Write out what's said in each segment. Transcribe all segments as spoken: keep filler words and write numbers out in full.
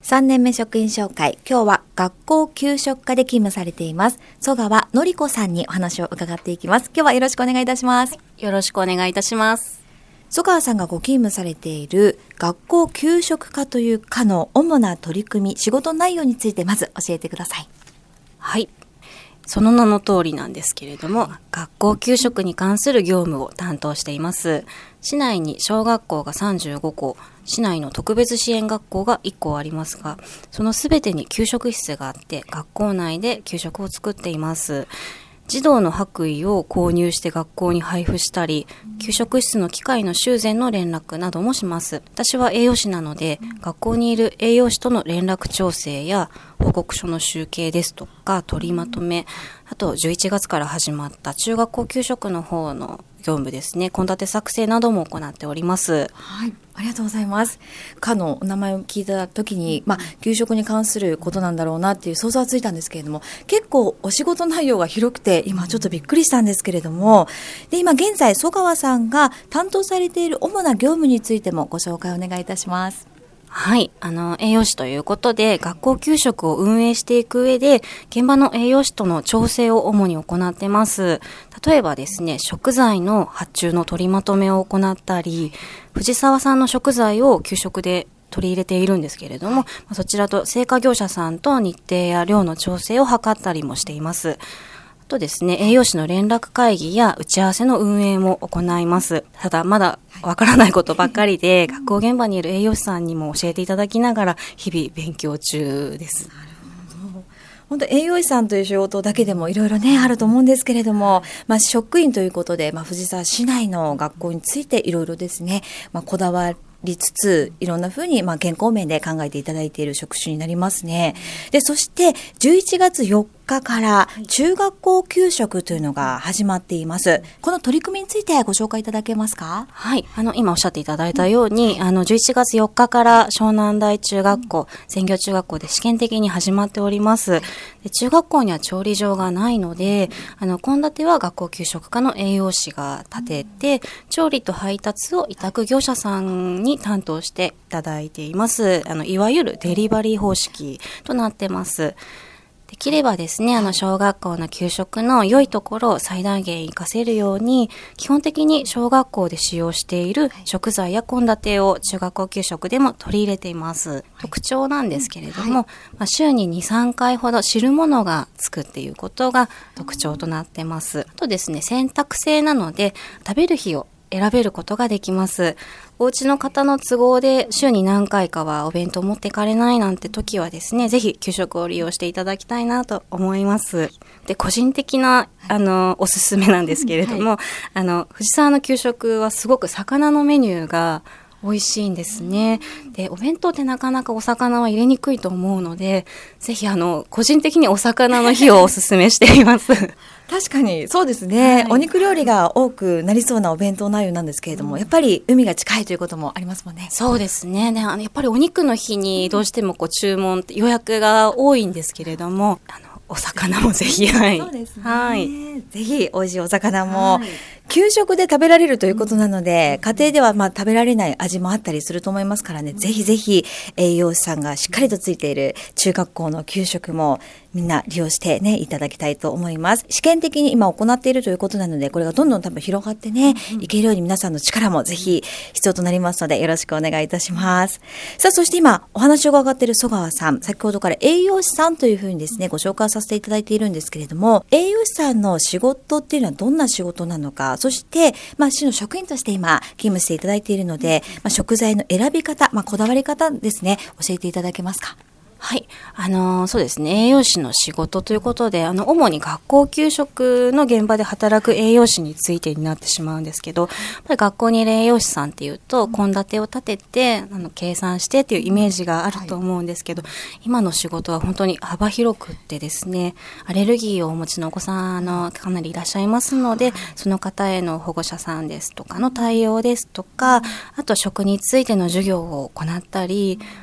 さんねんめ職員紹介。今日は学校給食課で勤務されています曽川典子さんにお話を伺っていきます。今日はよろしくお願いいたします。 よろしくお願いいたします。 曽川さんがご勤務されている学校給食課という課の主な取り組み、仕事内容についてまず教えてください。 はい。その名の通りなんですけれども、学校給食に関する業務を担当しています。市内に小学校がさんじゅうごこ、市内の特別支援学校がいっこありますが、そのすべてに給食室があって、学校内で給食を作っています。児童の白衣を購入して学校に配布したり、給食室の機械の修繕の連絡などもします。私は栄養士なので、学校にいる栄養士との連絡調整や報告書の集計ですとか取りまとめ、あとじゅういちがつから始まった中学校給食の方の業務ですね、献立作成なども行っております。 はい、ありがとうございます。課のお名前を聞いた時に、まあ、給食に関することなんだろうなっていう想像はついたんですけれども、結構お仕事内容が広くて今ちょっとびっくりしたんですけれども、で今現在曽川さんが担当されている主な業務についてもご紹介お願いいたします。 はい。あの、栄養士ということで、学校給食を運営していく上で、現場の栄養士との調整を主に行ってます。例えばですね、食材の発注の取りまとめを行ったり、藤沢産の食材を給食で取り入れているんですけれども、そちらと製菓業者さんと日程や量の調整を図ったりもしています。とですね、栄養士の連絡会議や打ち合わせの運営も行います。ただまだわからないことばっかりで、学校現場にいる栄養士さんにも教えていただきながら日々勉強中です。 本当栄養士さんという仕事だけでもいろいろねあると思うんですけれども、まあ、職員ということで、まあ、藤沢市内の学校についていろいろですね、まあ、こだわりつついろんなふうにまあ健康面で考えていただいている職種になりますね。でそしてじゅういちがつよっかから中学校給食というのが始まっています。この取り組みについてご紹介いただけますか？ はい。あの、今おっしゃっていただいたように、うん、あの、じゅういちがつよっかから湘南台中学校、専業中学校で試験的に始まっております。で中学校には調理場がないので、あの、献立は学校給食課の栄養士が立てて、調理と配達を委託業者さんに担当していただいています。あの、いわゆるデリバリー方式となってます。できればですね、あの、小学校の給食の良いところを最大限活かせるように、基本的に小学校で使用している食材や献立を中学校給食でも取り入れています。はい、特徴なんですけれども、はい、まあ、週にに、さんかいほど汁物がつくっていうことが特徴となってます。あとですね、選択制なので、食べる日を選べることができます。お家の方の都合で週に何回かはお弁当持ってかれないなんて時はですね、ぜひ給食を利用していただきたいなと思います。で、個人的なあのおすすめなんですけれども、はい、あの藤沢の給食はすごく魚のメニューが美味しいんですね。で、お弁当ってなかなかお魚は入れにくいと思うので、ぜひあの個人的にお魚の日をおすすめしています。 確かにそうですね、はい、お肉料理が多くなりそうなお弁当内容なんですけれども、うん、やっぱり海が近いということもありますもんね。 そうですね。で、あのやっぱりお肉の日にどうしてもこう注文予約が多いんですけれども、あのお魚もぜひ、はい、 そうですね、 はい、 ぜひ美味しいお魚も、はい、給食で食べられるということなので、うん、家庭ではまあ食べられない味もあったりすると思いますからね、うん、ぜひぜひ栄養士さんがしっかりとついている中学校の給食もみんな利用してねいただきたいと思います。試験的に今行っているということなので、これがどんどん多分広がってね、うん、いけるように皆さんの力もぜひ必要となりますので、よろしくお願いいたします。さあ、そして今お話を伺っている曽川さん、先ほどから栄養士さんというふうにですねご紹介させていただいているんですけれども、栄養士さんの仕事っていうのはどんな仕事なのか、そしてまあ市の職員として今勤務していただいているので、まあ、食材の選び方、まあ、こだわり方ですね、教えていただけますか？ はい。あのー、そうですね。栄養士の仕事ということで、あの、主に学校給食の現場で働く栄養士についてになってしまうんですけど、やっぱり学校にいる栄養士さんっていうと、献立を立てて、あの、計算してっていうイメージがあると思うんですけど、はい、今の仕事は本当に幅広くってですね、アレルギーをお持ちのお子さん、あの、かなりいらっしゃいますので、その方への保護者さんですとかの対応ですとか、あと食についての授業を行ったり、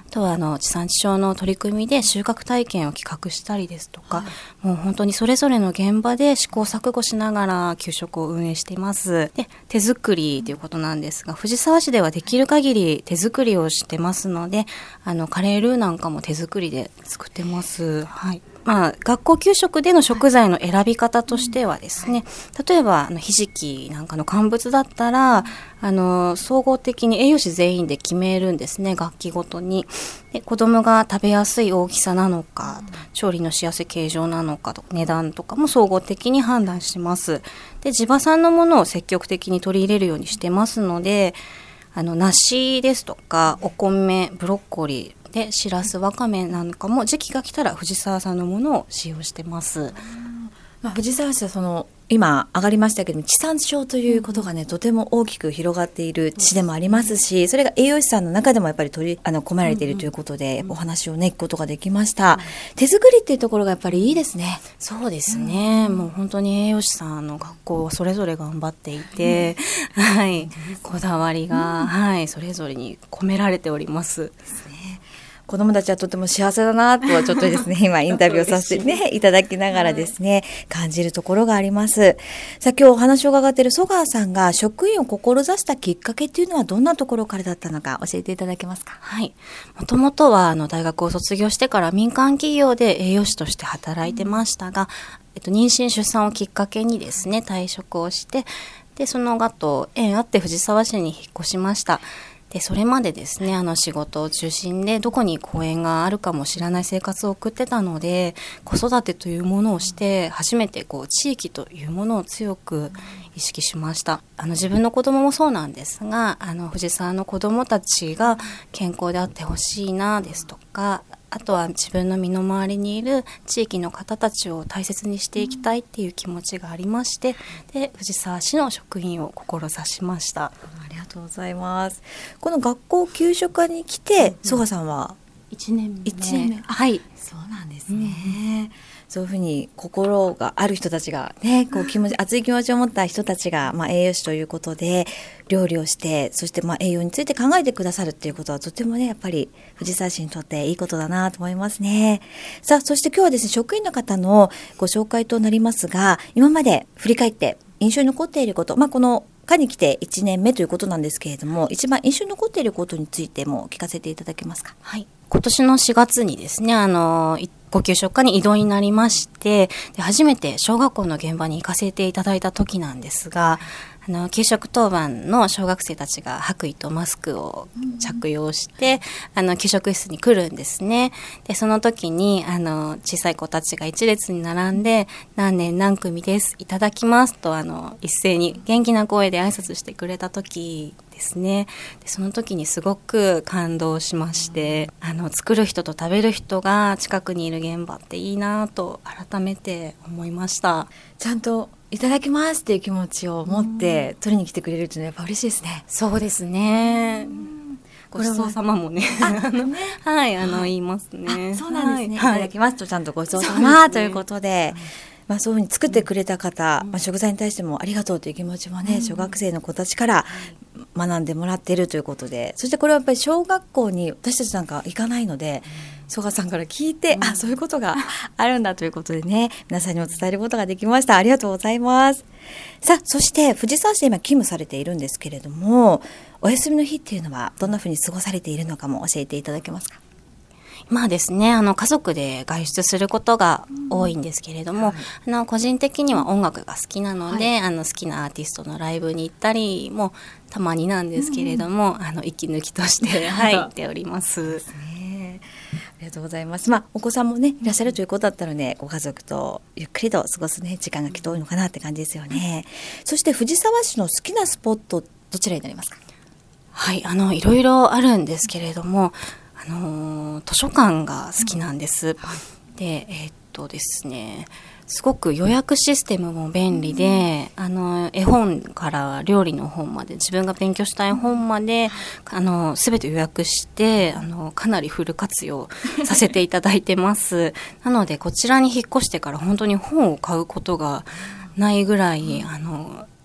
あとはあの地産地消の取り組みで収穫体験を企画したりですとか、はい、もう本当にそれぞれの現場で試行錯誤しながら給食を運営しています。で、手作りということなんですが、藤沢市ではできる限り手作りをしてますので、あのカレールーなんかも手作りで作ってます。はい。まあ、学校給食での食材の選び方としてはですね、例えばあのひじきなんかの乾物だったら、あの総合的に栄養士全員で決めるんですね、学期ごとに。で、子供が食べやすい大きさなのか、調理のしやすい形状なのかとか、値段とかも総合的に判断します。で、地場産のものを積極的に取り入れるようにしてますので、あの梨ですとかお米、ブロッコリーでしらす、わかめなんかも時期が来たら藤沢産のものを使用してます。 まあ、藤沢市はその今上がりましたけども、地産地消ということがね、とても大きく広がっている市でもありますし、それが栄養士さんの中でもやっぱり取りあの込められているということで、うんうん、お話をね聞くことができました、うん、手作りっていうところがやっぱりいいですね。 そうですね、うん、もう本当に栄養士さんの学校はそれぞれ頑張っていて、うん、はい、こだわりが、うん、はい、それぞれに込められておりますですね。 子どもたちはとても幸せだなとちょっとですね今インタビューをさせてねいただきながらですね、はい、感じるところがあります。さあ、今日お話を伺っている曽川さんが職員を志したきっかけっていうのはどんなところからだったのか教えていただけますか。 はい、もともとはあの大学を卒業してから民間企業で栄養士として働いてましたが、うん、えっと、妊娠出産をきっかけにですね退職をして、でその後縁あって藤沢市に引っ越しました。でそれまでですね、あの仕事を中心でどこに公園があるかも知らない生活を送ってたので、子育てというものをして初めてこう地域というものを強く意識しました。あの自分の子供もそうなんですが、あの藤沢の子供たちが健康であってほしいなですとか、あとは自分の身の回りにいる地域の方たちを大切にしていきたいっていう気持ちがありまして、で藤沢市の職員を志しました。 ありがとうございます。この学校給食課に来て曽我さんはいちねんめ。 いちねんめ、 はい、 そうなんですね、うん、そういうふうに心がある人たちがね、こう気持ち熱い気持ちを持った人たちが、まあ、栄養士ということで料理をして、そしてまあ栄養について考えてくださるっていうことはとてもねやっぱり藤沢市にとっていいことだなと思いますね。さあ、そして今日はですね職員の方のご紹介となりますが、今まで振り返って印象に残っていること、まあ、この課に来ていちねんめということなんですけれども、一番印象に残っていることについても聞かせていただけますか。 はい、今年のしがつにですね、あのご給食課に異動になりまして、で初めて小学校の現場に行かせていただいた時なんですが、あの給食当番の小学生たちが白衣とマスクを着用して、うん、あの給食室に来るんですね。でその時にあの小さい子たちが一列に並んで、何年何組ですいただきますとあの一斉に元気な声で挨拶してくれた時ですね。でその時にすごく感動しまして、うん、あの作る人と食べる人が近くにいる現場っていいなと改めて思いました。 ちゃんといただきますっていう気持ちを持って取りに来てくれるっていうのはやっぱ嬉しいですね。 そうですね。ごちそうさまもねはい、あの言いますね。 そうなんですね、はい、いただきますとちゃんとごちそうさまということで、まあ、そういうふうに作ってくれた方、うん、まあ、食材に対してもありがとうという気持ちもね、うん、小学生の子たちから学んでもらっているということで、そしてこれはやっぱり小学校に私たちなんか行かないので、曽我さんから聞いて、うん、あ、そういうことがあるんだということでね、皆さんにお伝えることができました。ありがとうございます。さあ、そして藤沢市で今勤務されているんですけれども、お休みの日っていうのはどんなふうに過ごされているのかも教えていただけますか。 まあですね、あの家族で外出することが多いんですけれども、はい、あの個人的には音楽が好きなので、はい、あの好きなアーティストのライブに行ったりもたまになんですけれども、うん、あの息抜きとしてはい行っております。ですね、 ありがとうございます。まあ、お子さんもねいらっしゃるということだったので、ご家族とゆっくりと過ごす、ね、時間がきっと多いのかなって感じですよね。そして藤沢市の好きなスポットどちらになりますか。 はい、あのいろいろあるんですけれども、あの図書館が好きなんです、うん、でえー、っとですねすごく予約システムも便利で、うん、あの絵本から料理の本まで自分が勉強したい本まで、あの全て予約してあのかなりフル活用させていただいてますなのでこちらに引っ越してから本当に本を買うことがないぐらい、あの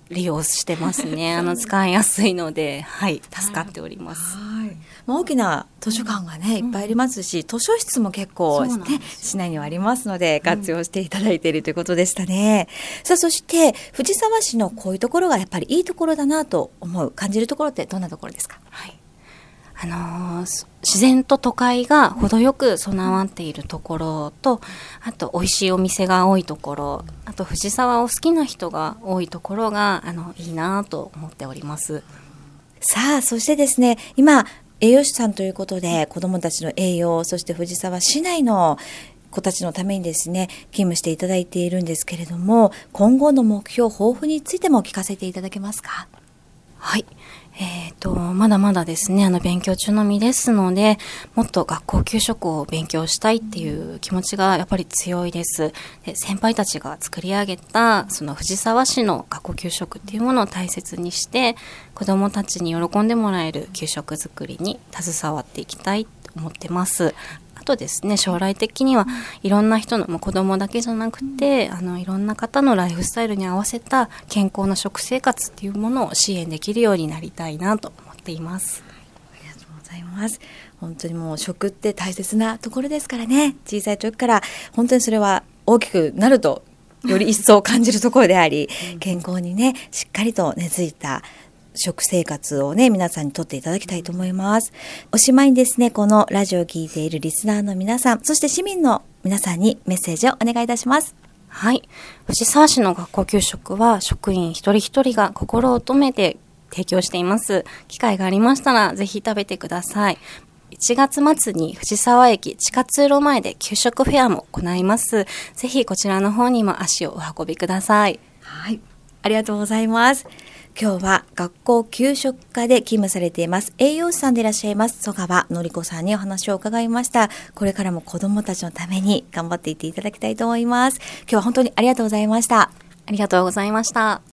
利用してますね。あの使いやすいので、はい、助かっております。 はい、大きな図書館がね、いっぱいありますし、図書室も結構、ね、市内にはありますので活用していただいているということでしたね。うん、さあ、そして藤沢市のこういうところがやっぱりいいところだなと思う、感じるところってどんなところですか？ はい、あのー、自然と都会が程よく備わっているところと、あと美味しいお店が多いところ、あと藤沢を好きな人が多いところがあのいいなと思っております。 さあ、そしてですね、今栄養士さんということで子どもたちの栄養、そして藤沢市内の子たちのためにですね勤務していただいているんですけれども、今後の目標抱負についても聞かせていただけますか？ はい、えーと、まだまだですね、あの勉強中の身ですので、もっと学校給食を勉強したいっていう気持ちがやっぱり強いです。で、先輩たちが作り上げたその藤沢市の学校給食っていうものを大切にして、子どもたちに喜んでもらえる給食作りに携わっていきたいと思ってます。あとですね、将来的にはいろんな人の、もう子供だけじゃなくて、あのいろんな方のライフスタイルに合わせた健康な食生活っていうものを支援できるようになりたいなと思っています。 ありがとうございます。本当にもう食って大切なところですからね。小さい時から本当にそれは大きくなるとより一層感じるところであり、健康にねしっかりと根付いた食生活をね皆さんにとっていただきたいと思います。おしまいにですね、このラジオを聞いているリスナーの皆さん、そして市民の皆さんにメッセージをお願いいたします。 はい、藤沢市の学校給食は職員一人一人が心を込めて提供しています。機会がありましたらぜひ食べてください。いちがつ末に藤沢駅地下通路前で給食フェアも行います。ぜひこちらの方にも足をお運びください。 はい、ありがとうございます。今日は学校給食課で勤務されています栄養士さんでいらっしゃいます曽川典子さんにお話を伺いました。これからも子どもたちのために頑張っていっていただきたいと思います。今日は本当にありがとうございました。 ありがとうございました。